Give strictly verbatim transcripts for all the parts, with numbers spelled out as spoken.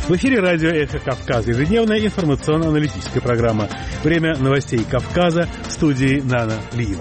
В эфире радио «Эхо Кавказа», ежедневная информационно-аналитическая программа. Время новостей Кавказа, в студии Нана Лиева.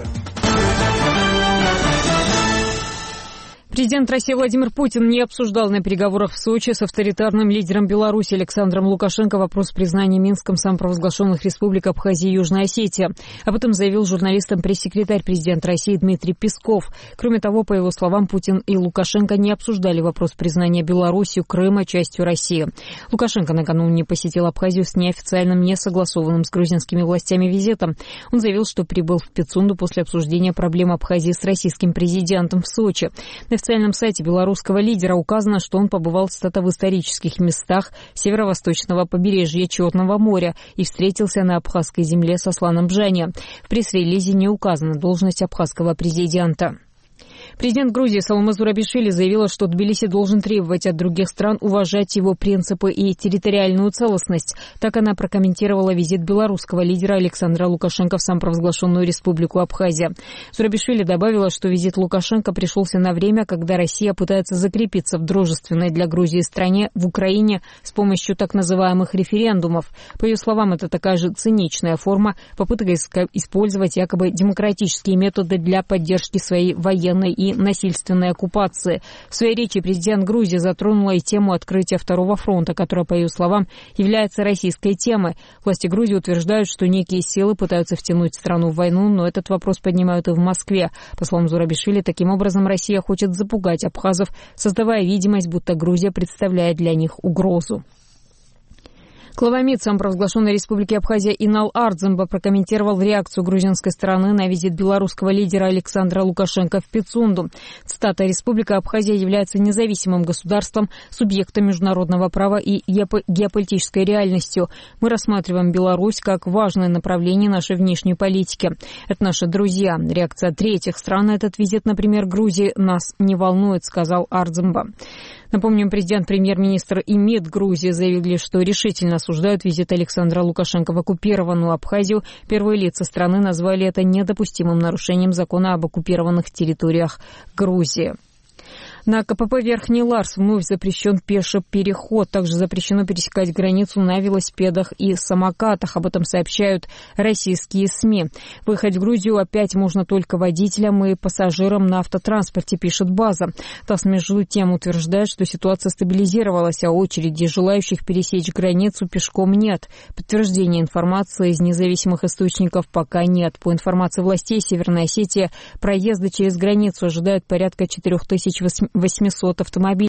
Президент России Владимир Путин не обсуждал на переговорах в Сочи с авторитарным лидером Беларуси Александром Лукашенко вопрос признания Минском самопровозглашенных республик Абхазия и Южная Осетия. Об этом заявил журналистам пресс-секретарь президента России Дмитрий Песков. Кроме того, по его словам, Путин и Лукашенко не обсуждали вопрос признания Беларусью Крыма частью России. Лукашенко накануне посетил Абхазию с неофициальным, несогласованным с грузинскими властями визитом. Он заявил, что прибыл в Пицунду после обсуждения проблем Абхазии с российским президентом в Сочи. На В официальном сайте белорусского лидера указано, что он побывал в исторических местах северо-восточного побережья Черного моря и встретился на абхазской земле с Асланом Бжани. В пресс-релизе не указана должность абхазского президента. Президент Грузии Саломе Зурабишвили заявила, что Тбилиси должен требовать от других стран уважать его принципы и территориальную целостность. Так она прокомментировала визит белорусского лидера Александра Лукашенко в самопровозглашенную республику Абхазия. Зурабишвили добавила, что визит Лукашенко пришелся на время, когда Россия пытается закрепиться в дружественной для Грузии стране в Украине с помощью так называемых референдумов. По ее словам, это такая же циничная форма попытка использовать якобы демократические методы для поддержки своей военной и насильственной оккупации. В своей речи президент Грузии затронула и тему открытия Второго фронта, которая, по ее словам, является российской темой. Власти Грузии утверждают, что некие силы пытаются втянуть страну в войну, но этот вопрос поднимают и в Москве. По словам Зурабишвили, таким образом Россия хочет запугать абхазов, создавая видимость, будто Грузия представляет для них угрозу. Глава МИД самопровозглашенной республики Абхазия Инал Ардземба прокомментировал реакцию грузинской стороны на визит белорусского лидера Александра Лукашенко в Пицунду. Цитата: «Республика Абхазия является независимым государством, субъектом международного права и геополитической реальностью. Мы рассматриваем Беларусь как важное направление нашей внешней политики. Это наши друзья. Реакция третьих стран на этот визит, например, Грузии, нас не волнует», — сказал Ардземба. Напомним, президент, премьер-министр и МИД Грузии заявили, что решительно осуждают визит Александра Лукашенко в оккупированную Абхазию. Первые лица страны назвали это недопустимым нарушением закона об оккупированных территориях Грузии. На КПП Верхний Ларс вновь запрещен пеший переход. Также запрещено пересекать границу на велосипедах и самокатах. Об этом сообщают российские СМИ. Выехать в Грузию опять можно только водителям и пассажирам на автотранспорте, пишет База. ТАСС, между тем, утверждает, что ситуация стабилизировалась, а очереди желающих пересечь границу пешком нет. Подтверждения информации из независимых источников пока нет. По информации властей Северной Осетии, проезды через границу ожидают порядка четыре тысячи восемьсот автомобилей.